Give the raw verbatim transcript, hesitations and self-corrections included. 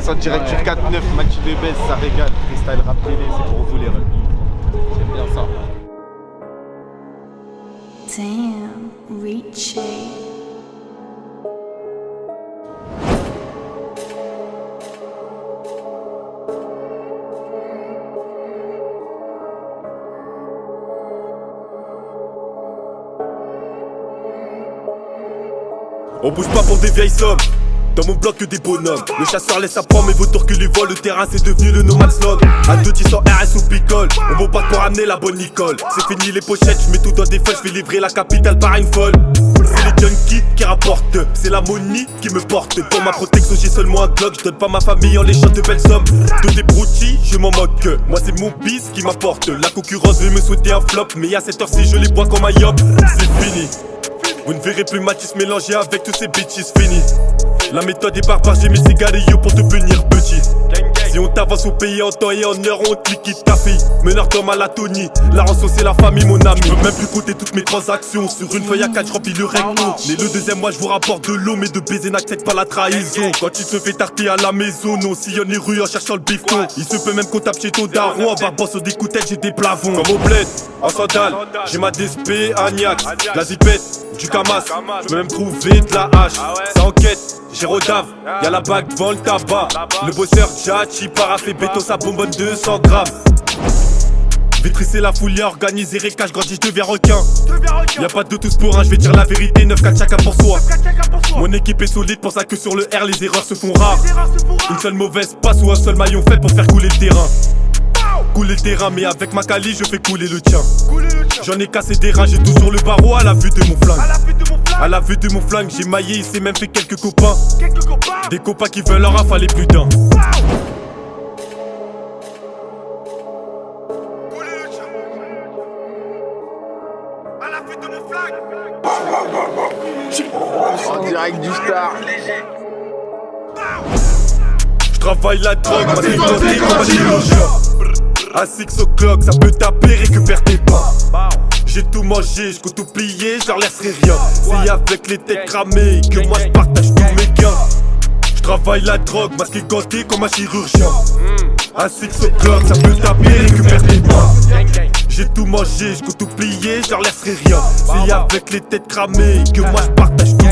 passe en direct du quatre neuf, Mathieu Debès, ça régale. Freestyle rap télé, c'est pour vous les refs. J'aime bien ça. Damn, Richie. On bouge pas pour des vieilles sommes. Dans mon bloc que des bonhommes. Le chasseur laisse sa pomme et vautour que lui vole. Le terrain c'est devenu le no man's land. À deux dix sans R S ou picole. On bombarde pour amener la bonne Nicole. C'est fini les pochettes, je mets tout dans des feuilles. Je vais livrer la capitale par une folle. C'est les junkies qui rapportent. C'est la money qui me porte. Pour ma protection j'ai seulement un Glock. Je donne pas ma famille en léchant de belles sommes. De des broutilles je m'en moque. Moi c'est mon bis qui m'apporte. La concurrence veut me souhaiter un flop. Mais à cette heure-ci je les bois comme un yop. C'est fini. Vous ne verrez plus Matisse mélangé avec tous ces bitches, fini. La méthode est barbare, j'ai mis ces galéos pour devenir petit. Si on t'avance au pays en temps et en heure, on te liquide ta fille. Meneur comme à la Tony, la rançon c'est la famille mon ami. Je peux même plus compter toutes mes transactions. Sur une feuille à quatre, je remplis le recto. Mais le deuxième mois je vous rapporte de l'eau. Mais de baiser n'accepte pas la trahison. Quand il se fait tarter à la maison, non sillonne les rues en cherchant le bifton. Il se peut même qu'on tape chez ton daron. En barbant sur des coutettes, j'ai des plavons. Comme au bled, en sandales, j'ai ma D S P, Agnax. La zipette, du Camas, je peux même trouver de la hache. Ça enquête, j'ai Rodave, y'a la bague devant le tabac. Le bosseur Jachi, parafé béton, ça bonbonne deux cents grammes. Vitrisser la foule, organiser récage, grandis, je deviens requin. Y'a pas de tous pour un, je vais dire la vérité, neuf quatre chacun pour soi. Mon équipe est solide, pour ça que sur le R les erreurs se font rares. Une seule mauvaise passe ou un seul maillon fait pour faire couler le terrain. Couler le terrain, mais avec ma cali, je fais couler le tien. J'en ai cassé des reins, j'ai toujours le barreau à la vue de mon flingue. À la vue de mon flingue, j'ai maillé, il s'est même fait quelques copains. Des copains qui veulent en rafaler plus d'un. En direct du Star. Je travaille la drogue, ma sécurité comme un chirurgien. À six o'clock, ça peut taper, récupère tes pas. J'ai tout mangé, je compte tout plier, je leur laisserai rien. C'est avec les têtes cramées que moi je partage tous mes gains. Je travaille la drogue, masqué ganté comme un chirurgien. À six o'clock, ça peut taper, récupère tes pas. J'ai tout mangé, je compte tout plier, je leur laisserai rien. C'est avec les têtes cramées que moi je partage tout.